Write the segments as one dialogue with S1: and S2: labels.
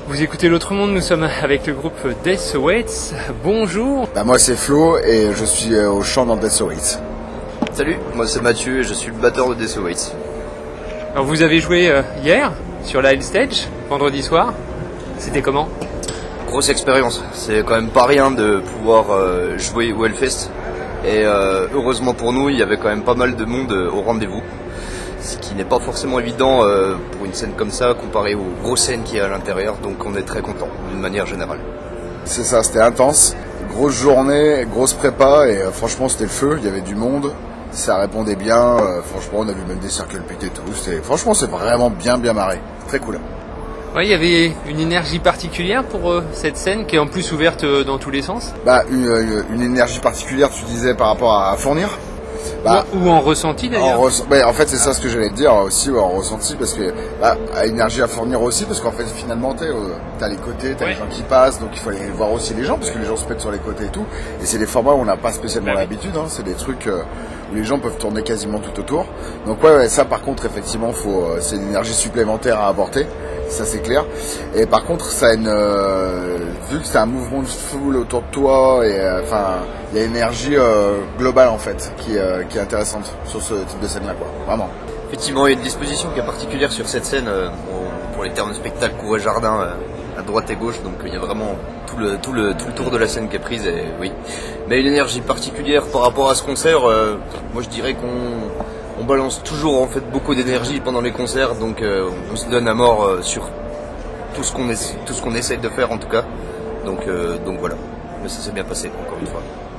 S1: Vous écoutez l'autre monde, nous sommes avec le groupe Death Awaits. Bonjour.
S2: Moi c'est Flo et je suis au chant dans Death Awaits.
S3: Salut, moi c'est Mathieu et je suis le batteur de Death Awaits.
S1: Alors vous avez joué hier sur la Hellstage, vendredi soir. C'était comment ?
S3: Grosse expérience, c'est quand même pas rien de pouvoir jouer au Hellfest. Et heureusement pour nous, il y avait quand même pas mal de monde au rendez-vous. Ce qui n'est pas forcément évident pour une scène comme ça comparé aux grosses scènes qu'il y a à l'intérieur, donc on est très content d'une manière générale.
S2: C'est ça, c'était intense, grosse journée, grosse prépa et franchement c'était le feu, il y avait du monde, ça répondait bien, franchement on a vu même des cercles pétés et tout, franchement c'est vraiment bien marré, très cool.
S1: Ouais, il y avait une énergie particulière pour cette scène qui est en plus ouverte dans tous les sens.
S2: Une énergie particulière tu disais par rapport à fournir.
S1: Ou en ressenti d'ailleurs.
S2: En fait c'est ça ce que j'allais te dire aussi, en ressenti, parce que énergie à fournir aussi, parce qu'en fait finalement t'as les côtés, t'as les gens qui passent, donc il faut aller voir aussi les gens, parce que les gens se pètent sur les côtés et tout, et c'est des formats où on n'a pas spécialement l'habitude, c'est des trucs où les gens peuvent tourner quasiment tout autour, donc ça par contre effectivement c'est une énergie supplémentaire à apporter, ça c'est clair, et par contre ça a vu que c'est un mouvement de foule autour de toi, et il y a une énergie globale en fait qui est intéressante sur ce type de scène là, quoi, vraiment.
S3: Effectivement, il y a une disposition qui est particulière sur cette scène pour les termes de spectacle, cour et jardin à droite et gauche, donc il y a vraiment tout le tour de la scène qui est prise, et oui. Mais une énergie particulière par rapport à ce concert, moi je dirais qu'on balance toujours en fait beaucoup d'énergie pendant les concerts, donc on se donne à mort sur tout ce qu'on essaie de faire en tout cas, donc voilà. Mais ça s'est bien passé encore une fois.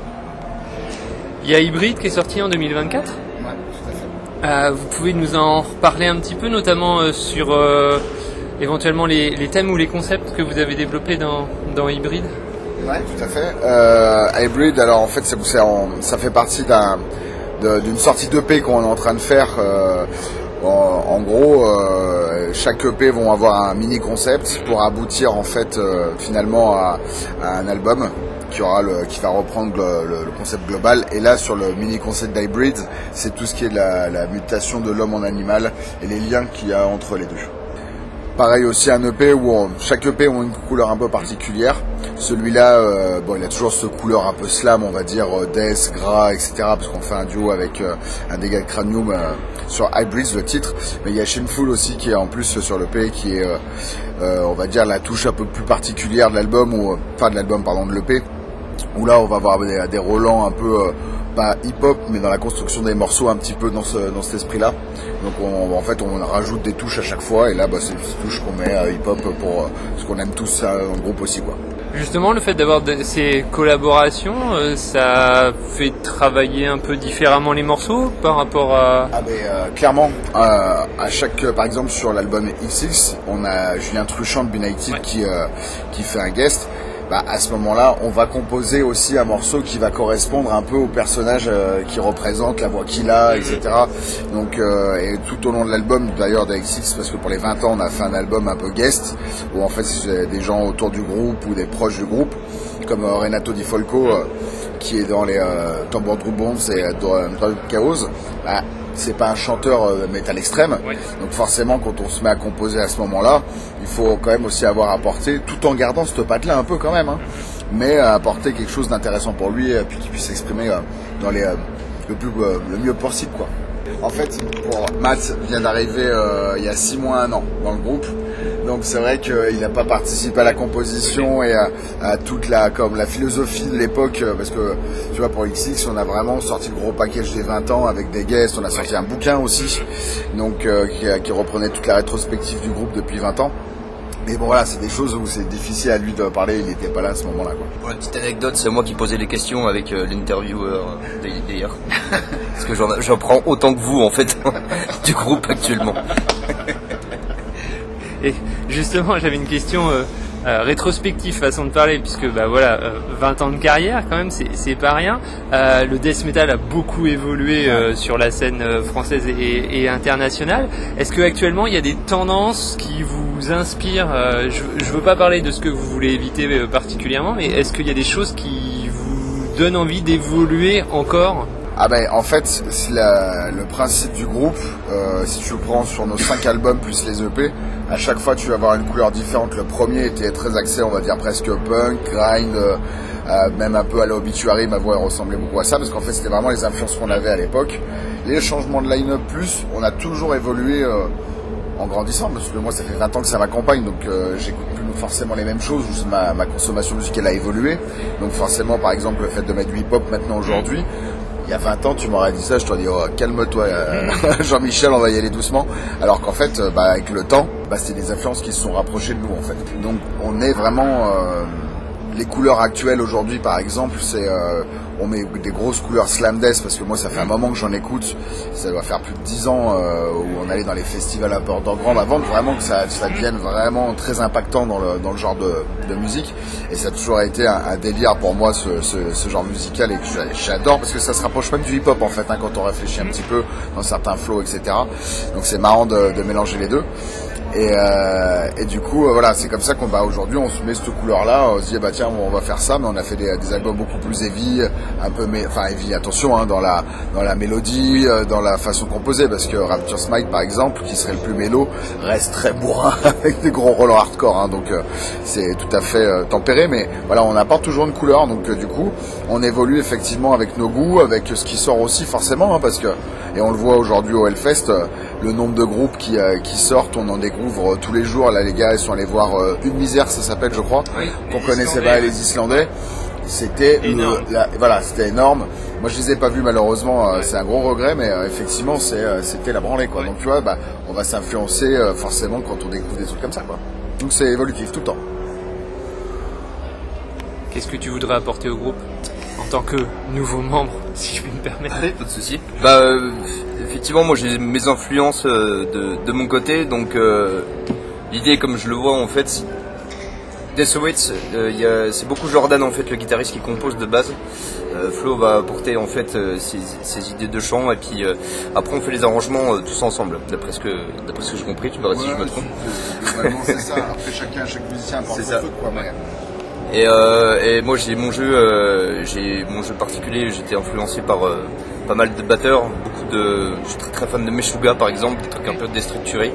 S1: Il y a Hybrid qui est sorti en 2024.
S2: Ouais, tout à fait.
S1: Vous pouvez nous en reparler un petit peu, notamment sur éventuellement les thèmes ou les concepts que vous avez développés dans Hybrid.
S2: Ouais, tout à fait. Hybrid, alors en fait ça fait partie d'une sortie d'EP qu'on est en train de faire. En gros, chaque EP vont avoir un mini concept pour aboutir en fait finalement à un album qui va reprendre le concept global. Et là, sur le mini concept d'Hybrid, c'est tout ce qui est la mutation de l'homme en animal et les liens qu'il y a entre les deux. Pareil aussi un EP où chaque EP a une couleur un peu particulière. Celui-là, il a toujours cette couleur un peu slam, on va dire, death, gras, etc. Parce qu'on fait un duo avec un dégât de cranium sur Hybrids, le titre. Mais il y a Shameful aussi qui est en plus sur l'EP, qui est, on va dire, la touche un peu plus particulière de l'album, de l'EP. Où là, on va avoir des relents un peu, pas hip-hop, mais dans la construction des morceaux un petit peu dans cet esprit-là. Donc on rajoute des touches à chaque fois, et là c'est une petite touche qu'on met hip-hop pour ce qu'on aime tous dans le groupe aussi, quoi.
S1: Justement, le fait d'avoir ces collaborations, ça fait travailler un peu différemment les morceaux par rapport à...
S2: Clairement, à chaque, par exemple sur l'album XX, on a Julien Truchant de Benighted qui fait un guest. À ce moment-là, on va composer aussi un morceau qui va correspondre un peu au personnage qui représente, la voix qu'il a, etc. Donc, et tout au long de l'album, d'ailleurs, d'AXX, parce que pour les 20 ans, on a fait un album un peu guest, où en fait, c'est des gens autour du groupe ou des proches du groupe, comme Renato Di Folco, qui est dans les Tambour Drum Bombs et dans Chaos. C'est pas un chanteur métal extrême, donc forcément quand on se met à composer à ce moment-là, il faut quand même aussi avoir apporté, tout en gardant cette patte-là un peu quand même, mais apporter quelque chose d'intéressant pour lui, puis qu'il puisse s'exprimer dans le mieux possible, quoi. En fait, Matt vient d'arriver il y a 6 mois, 1 an dans le groupe. Donc c'est vrai qu'il n'a pas participé à la composition et à toute la philosophie de l'époque, parce que tu vois, pour XX on a vraiment sorti le gros package des 20 ans avec des guests, on a sorti un bouquin aussi, donc qui reprenait toute la rétrospective du groupe depuis 20 ans. Mais bon voilà, c'est des choses où c'est difficile à lui de parler, il n'était pas là à ce moment-là, quoi.
S3: Pour la petite anecdote, c'est moi qui posais les questions avec l'intervieweur d'hier. Parce que j'en prends autant que vous en fait du groupe actuellement.
S1: Et justement, j'avais une question rétrospective façon de parler, puisque 20 ans de carrière quand même, c'est pas rien. Le death metal a beaucoup évolué sur la scène française et internationale. Est-ce que actuellement il y a des tendances qui vous inspirent? Je veux pas parler de ce que vous voulez éviter particulièrement, mais est-ce qu'il y a des choses qui vous donnent envie d'évoluer encore
S2: Ah ben en fait c'est le principe du groupe, si tu le prends sur nos 5 albums plus les EP, à chaque fois tu vas avoir une couleur différente. Le premier était très axé, on va dire presque punk, grind, même un peu à l'Obituary, ma voix ressemblait beaucoup à ça parce qu'en fait c'était vraiment les influences qu'on avait à l'époque. Les changements de line-up plus, on a toujours évolué en grandissant, parce que moi ça fait 20 ans que ça m'accompagne, donc j'écoute plus forcément les mêmes choses, juste ma consommation musicale a évolué, donc forcément par exemple le fait de mettre du hip-hop maintenant aujourd'hui, il y a 20 ans tu m'aurais dit ça, je t'aurais dit oh, calme-toi Jean-Michel, on va y aller doucement, alors qu'en fait avec le temps, c'est des influences qui se sont rapprochées de nous en fait, donc on est vraiment les couleurs actuelles aujourd'hui par exemple, c'est on met des grosses couleurs slam death parce que moi ça fait un moment que j'en écoute, ça doit faire plus de 10 ans où on allait dans les festivals un peu underground avant vraiment que ça devienne vraiment très impactant dans le genre de musique, et ça a toujours été un délire pour moi ce genre musical, et que j'adore parce que ça se rapproche même du hip hop en fait quand on réfléchit un petit peu dans certains flows etc, donc c'est marrant de mélanger les deux. Et du coup voilà, c'est comme ça qu'on aujourd'hui on se met cette couleur là, on se dit tiens on va faire ça, mais on a fait des albums beaucoup plus heavy, un peu heavy, attention dans la mélodie, dans la façon composée, parce que Rapture Smite par exemple, qui serait le plus mélo, reste très bourrin avec des gros rôles hardcore, donc c'est tout à fait tempéré, mais voilà, on apporte toujours une couleur, donc du coup on évolue effectivement avec nos goûts, avec ce qui sort aussi forcément, parce que, et on le voit aujourd'hui au Hellfest, le nombre de groupes qui sortent, on en découvre tous les jours. Là les gars ils sont allés voir Une Misère, ça s'appelle je crois, oui, qu'on connaissait pas, les Islandais, c'était voilà, c'était énorme. Moi je les ai pas vus malheureusement, c'est un gros regret, mais effectivement c'était la branlée quoi, donc tu vois on va s'influencer forcément quand on découvre des trucs comme ça quoi, donc c'est évolutif tout le temps.
S1: Qu'est-ce que tu voudrais apporter au groupe en tant que nouveau membre, si je puis me permettre?
S3: Allez, pas de souci. Effectivement, moi j'ai mes influences de mon côté, donc l'idée, comme je le vois en fait, Death Awaits, c'est beaucoup Jordan en fait, le guitariste qui compose de base. Flo va apporter en fait ses idées de chant, et puis après on fait les arrangements tous ensemble, d'après ce que j'ai compris. Tu me dis si je me trompe.
S2: C'est ça. Après chaque musicien apporte son truc quoi. Mais...
S3: Et moi j'ai mon jeu particulier, j'étais influencé par pas mal de batteurs, je suis très fan de Meshuggah par exemple, des trucs un peu déstructurés.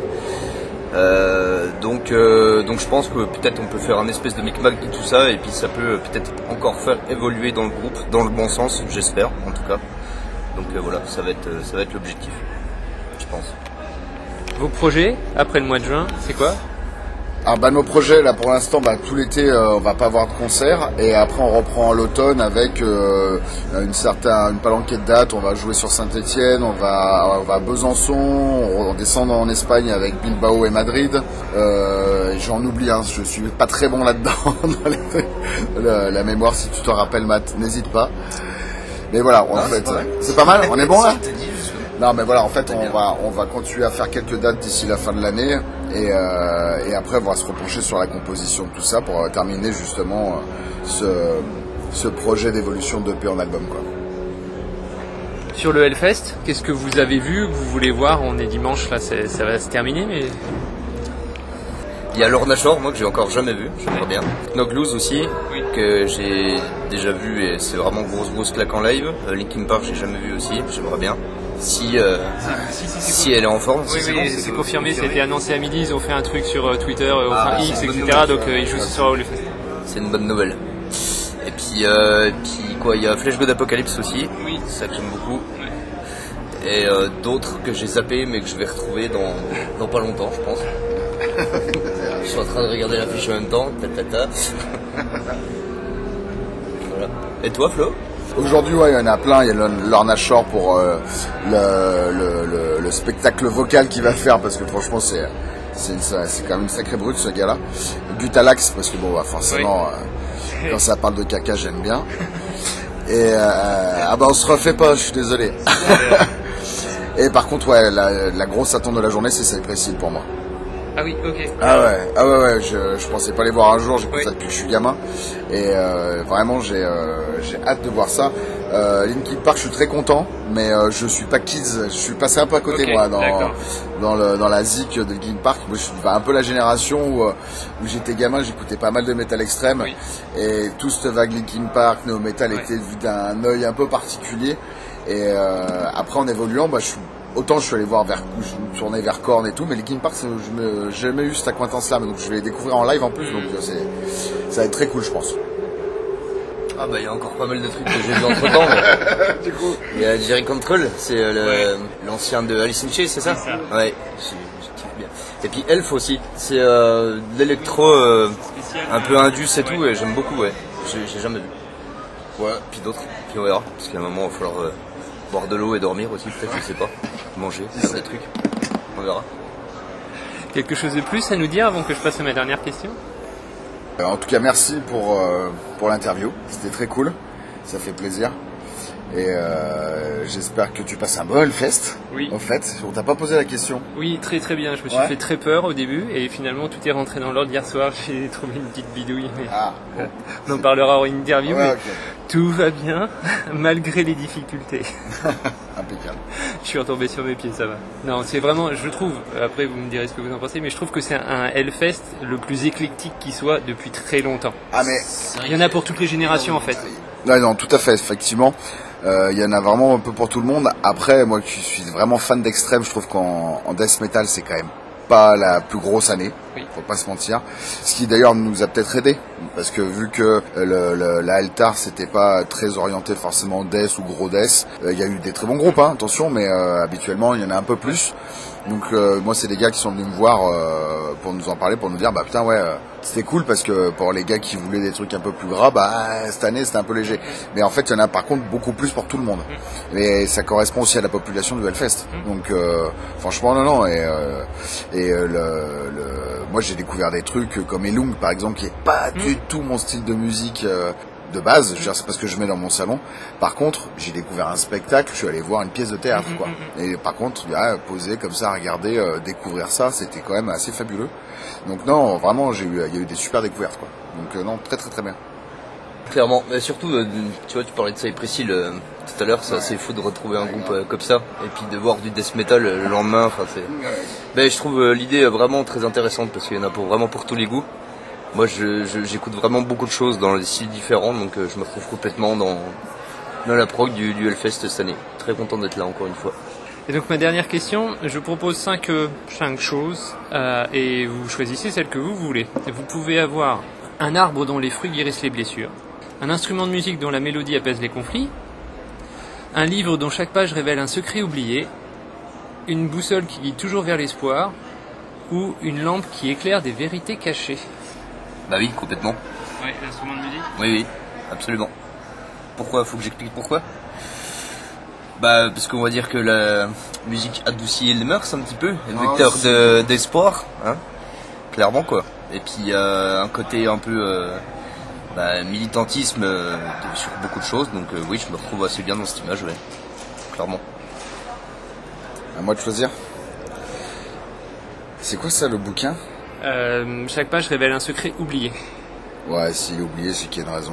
S3: Donc je pense que peut-être on peut faire un espèce de micmac de tout ça, et puis ça peut peut-être encore faire évoluer dans le groupe, dans le bon sens, j'espère en tout cas. Donc voilà, ça va être l'objectif, je pense.
S1: Vos projets après le mois de juin, c'est quoi?
S2: Nos projets là pour l'instant, tout l'été on va pas avoir de concert, et après on reprend l'automne avec une palanquée de dates. On va jouer sur Saint-Étienne, on va à Besançon, on descend en Espagne avec Bilbao et Madrid. J'en oublie, je suis pas très bon là-dedans dans la mémoire, si tu t'en rappelles Matt, n'hésite pas. Mais voilà, c'est pas mal, on est bon là. Non mais voilà, en fait on va continuer à faire quelques dates d'ici la fin de l'année, et après on va se repencher sur la composition de tout ça pour terminer justement ce projet d'évolution d'EP en album quoi.
S1: Sur le Hellfest, qu'est-ce que vous avez vu, que vous voulez voir? On est dimanche là, ça va se terminer, mais...
S3: Il y a Lorna Shore, moi que j'ai encore jamais vu, j'aimerais bien. Knock Loose aussi, oui, que j'ai déjà vu, et c'est vraiment grosse claque en live. Linkin Park j'ai jamais vu aussi, j'aimerais bien. Si elle est en forme.
S1: Oui, c'est confirmé, ça a été annoncé à midi, ils ont fait un truc sur Twitter, X, etc. Donc ils jouent ce soir au Hellfest.
S3: C'est une bonne nouvelle. Et puis quoi, il y a Flesh God Apocalypse aussi, oui, c'est ça que j'aime beaucoup. Ouais. Et d'autres que j'ai zappé mais que je vais retrouver dans pas longtemps, je pense. Je suis en train de regarder l'affiche en même temps. Voilà. Et toi, Flo?
S2: Aujourd'hui, il y en a plein. Il y a Lorna Shore pour le spectacle vocal qu'il va faire, parce que franchement, c'est quand même une sacrée brute ce gars-là. Gutalax, parce que forcément, oui. Quand ça parle de caca, j'aime bien. Et on se refait pas, je suis désolé. Et par contre, la grosse attente de la journée, c'est Cypress Hill pour moi.
S1: Ah oui, ok.
S2: Ah ouais, je pensais pas les voir un jour, j'écoute ça depuis que je suis gamin, et vraiment j'ai hâte de voir ça. Linkin Park, je suis très content, mais je suis pas Kids, je suis passé un peu à côté, okay, moi dans la zik de Linkin Park. Moi je suis un peu la génération où j'étais gamin, j'écoutais pas mal de métal extrême, oui, et tout cette vague Linkin Park, néo metal, ouais, était vu d'un œil un peu particulier. Et après en évoluant, autant je suis allé voir je tournais vers Korn et tout, mais Linkin Park, j'ai jamais eu cette acquaintance-là, donc je vais les découvrir en live en plus, donc ça va être très cool, je pense.
S3: Ah bah il y a encore pas mal de trucs que j'ai vu entre temps.
S2: Du coup,
S3: il y a Jerry Control, c'est l'ancien de Alice in Chains, c'est ça? Ouais, je kiffe bien. Et puis Elf aussi, c'est de l'électro un peu indus et tout, et j'aime beaucoup, ouais. J'ai jamais vu. Ouais, puis d'autres, puis on verra, parce qu'à un moment il va falloir boire de l'eau et dormir aussi, peut-être, je sais pas. Manger, faire des trucs, on verra.
S1: Quelque chose de plus à nous dire avant que je passe à ma dernière question?
S2: En tout cas, merci pour l'interview. C'était très cool. Ça fait plaisir. Et j'espère que tu passes un bon Hellfest.
S1: Oui.
S2: En fait, on t'a pas posé la question.
S1: Oui, très très bien. Je me suis fait très peur au début et finalement tout est rentré dans l'ordre. Hier soir, j'ai trouvé une petite bidouille. Mais
S2: Bon.
S1: on en parlera en interview.
S2: Ouais,
S1: mais
S2: okay.
S1: Tout va bien malgré les difficultés.
S2: Impeccable.
S1: Je suis retombé sur mes pieds, ça va. Non, c'est vraiment, je trouve, après vous me direz ce que vous en pensez, mais je trouve que c'est un Hellfest le plus éclectique qui soit depuis très longtemps.
S2: Ah mais
S1: il y en a pour toutes les générations en fait.
S2: Non, tout à fait, effectivement. Il y en a vraiment un peu pour tout le monde. Après, moi qui suis vraiment fan d'extrême, je trouve qu'en death metal, c'est quand même pas la plus grosse année.
S1: Oui.
S2: Faut pas se mentir. Ce qui d'ailleurs nous a peut-être aidé, parce que vu que la Altar c'était pas très orienté forcément death ou gros death, il y a eu des très bons groupes, hein, attention, mais habituellement il y en a un peu plus. Donc moi c'est des gars qui sont venus me voir pour nous en parler, pour nous dire bah putain ouais c'était cool parce que pour les gars qui voulaient des trucs un peu plus gras, cette année c'était un peu léger. Mais en fait il y en a par contre beaucoup plus pour tout le monde. Et ça correspond aussi à la population du Hellfest. Donc franchement non. Moi j'ai découvert des trucs comme Elung par exemple qui est pas du tout mon style de musique. De base, c'est pas ce que je mets dans mon salon. Par contre, j'ai découvert un spectacle, je suis allé voir une pièce de théâtre, quoi. Et par contre, poser comme ça, regarder, découvrir ça, c'était quand même assez fabuleux. Donc non, vraiment, il y a eu des super découvertes, quoi. Donc non, très très très bien.
S3: Clairement, mais surtout, tu vois, tu parlais de Cypress Hill tout à l'heure, c'est assez fou de retrouver un groupe comme ça, et puis de voir du death metal le lendemain. Enfin, je trouve l'idée vraiment très intéressante parce qu'il y en a vraiment pour tous les goûts. Moi, j'écoute vraiment beaucoup de choses dans des styles différents, donc je me retrouve complètement dans la prog du Hellfest cette année. Très content d'être là encore une fois.
S1: Et donc ma dernière question, je propose 5 choses et vous choisissez celle que vous voulez. Vous pouvez avoir un arbre dont les fruits guérissent les blessures, un instrument de musique dont la mélodie apaise les conflits, un livre dont chaque page révèle un secret oublié, une boussole qui guide toujours vers l'espoir ou une lampe qui éclaire des vérités cachées.
S3: Bah oui, complètement.
S1: Ouais, l'instrument de musique ?
S3: Oui, absolument. Pourquoi ? Faut que j'explique pourquoi ? Bah, parce qu'on va dire que la musique adoucit les mœurs un petit peu, un vecteur d'espoir, hein, clairement quoi. Et puis un côté un peu militantisme sur beaucoup de choses, donc oui, je me retrouve assez bien dans cette image, ouais, clairement.
S2: À moi de choisir. C'est quoi ça le bouquin ?
S1: Chaque page révèle un secret oublié.
S2: Ouais, si oublié, c'est qu'il y a une raison.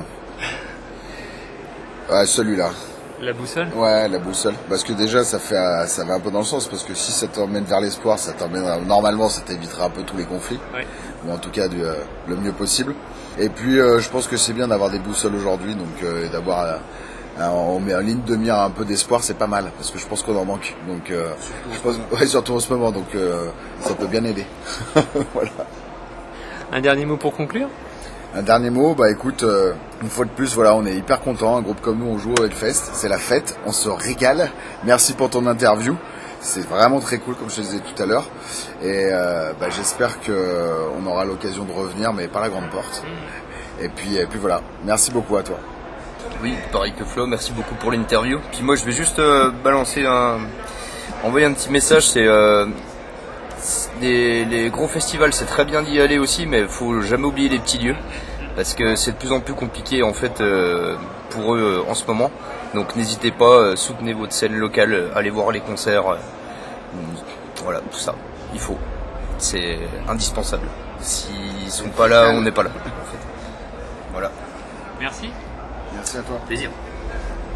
S2: Ouais, celui-là.
S1: La boussole ?
S2: Ouais, la boussole. Parce que déjà, ça va un peu dans le sens, parce que si ça t'emmène vers l'espoir, normalement, ça t'évitera un peu tous les conflits.
S1: Ouais.
S2: Ou en tout cas, le mieux possible. Et puis, je pense que c'est bien d'avoir des boussoles aujourd'hui, donc d'avoir on met en ligne de mire un peu d'espoir, c'est pas mal, parce que je pense qu'on en manque. Donc, je pense, surtout en ce moment, donc ça peut bien aider. Voilà.
S1: Un dernier mot pour conclure ?
S2: Un dernier mot, écoute, une fois de plus, voilà, on est hyper contents. Un groupe comme nous, on joue au Hellfest, c'est la fête, on se régale. Merci pour ton interview, c'est vraiment très cool, comme je te disais tout à l'heure. Et j'espère qu'on aura l'occasion de revenir, mais par la grande porte. Et puis voilà, merci beaucoup à toi.
S3: Oui, pareil que Flo, merci beaucoup pour l'interview. Puis moi, je vais juste envoyer un petit message, c'est... les gros festivals, c'est très bien d'y aller aussi, mais il faut jamais oublier les petits lieux parce que c'est de plus en plus compliqué en fait pour eux en ce moment. Donc n'hésitez pas, soutenez votre scène locale, allez voir les concerts, voilà, tout ça. Il faut, c'est indispensable. S'ils sont pas là, on n'est pas là. En fait. Voilà.
S1: Merci.
S2: Merci à toi.
S3: Plaisir.